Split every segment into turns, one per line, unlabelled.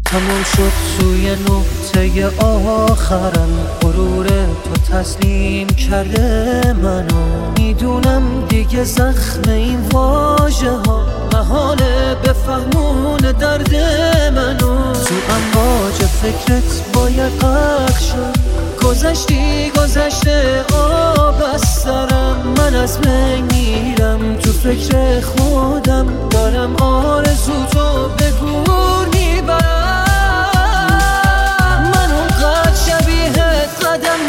تموم شد توی نقطه آخرم، غرور تو تسلیم کرده منو. میدونم دیگه زخم این واژه ها محاله بفهمون درد منو. تو امواج فکرت باید غرق شد، گذشته آب از سرم. من از بین میرم تو فکر خودم، دارم آرزو تو به گور میبرم. من اونقدر شبیهت قدم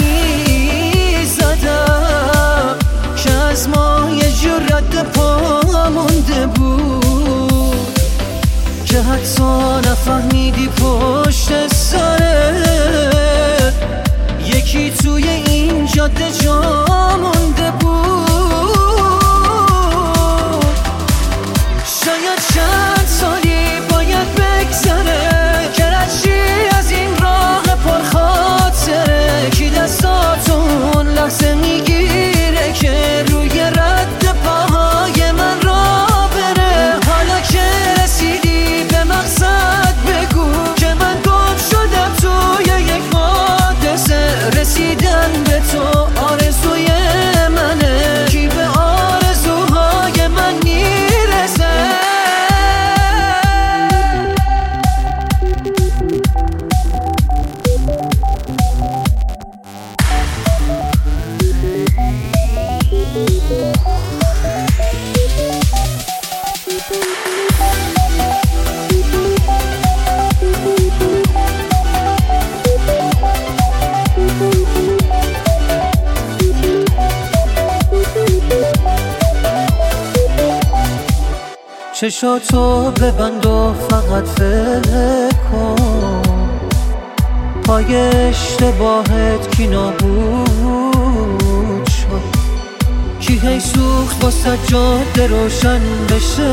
میزدم که از ما یه جور رد پا مونده بود، که حتی نفهمیدی پشت سرت یکی توی این جاده جا مونده بود. شاید چند سالی باید بگذره که رشی از این راه پرخاطره، کی دستاتون لحظه میگیره که روی رد پاهای من را بره. حالا که رسیدی به مقصد بگو که من گم شدم توی یک حادثه. رسیدن به تو آرزوی منه، کی به آرزوهای من میرسه. چشاتو ببند و فقط فکر کن، پای اشتباهت کی نابود شد، کی هی سوخت واسه جاده روشن بشه،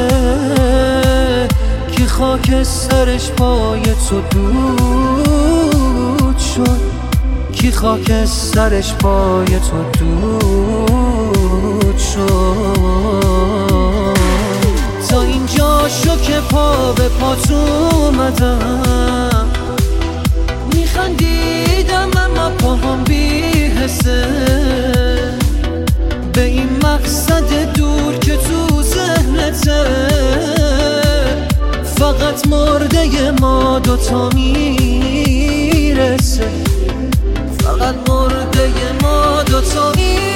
کی خاک سرش پای تو دود شد، کی خاک سرش پای تو دود شد. تا اینجا شو که پا به پات اومدم، میخندیدم اما پاهم بی‌حسه به این مقصد دور که تو ذهنته. فقط مرده ما دوتا میرسه، فقط مرده ما دوتا میرسه.